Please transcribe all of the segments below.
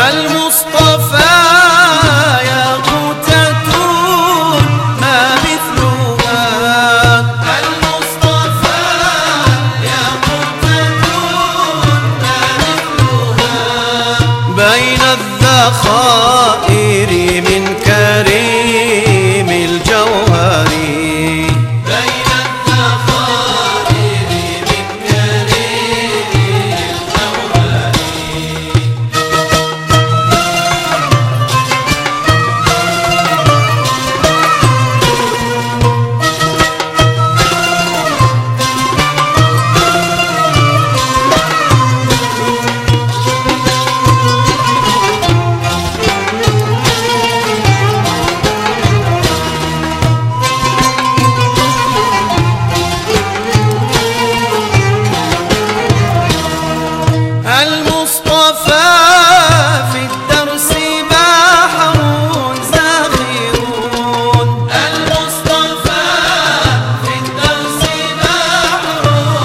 المصطفى ياقوتة ما مثلها. المصطفى ياقوتة ما مثلها بين الذخائر من كريم الجوهر. بين الذخائر من كريم الجوهر. المصطفى في الدرس بحر زاخرون. المصطفى في الدرس بحر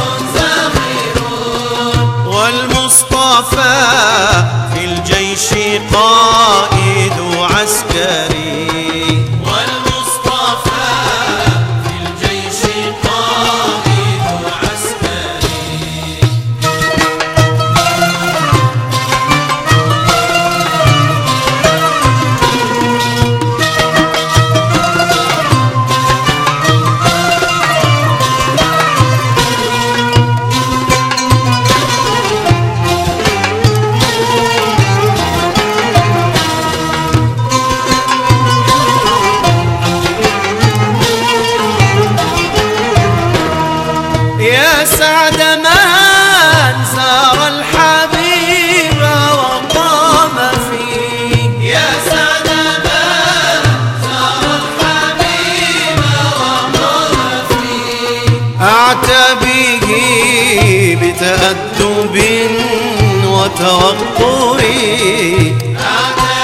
زاخرون. والمصطفى في الجيش قائد عسكري. والمصطفى في الجيش قائد عسكري. يا سعد من زار الحبيب وقام فيه. يا سعد من زار الحبيب وقام فيه. أعتى به بتأدب وتوقر.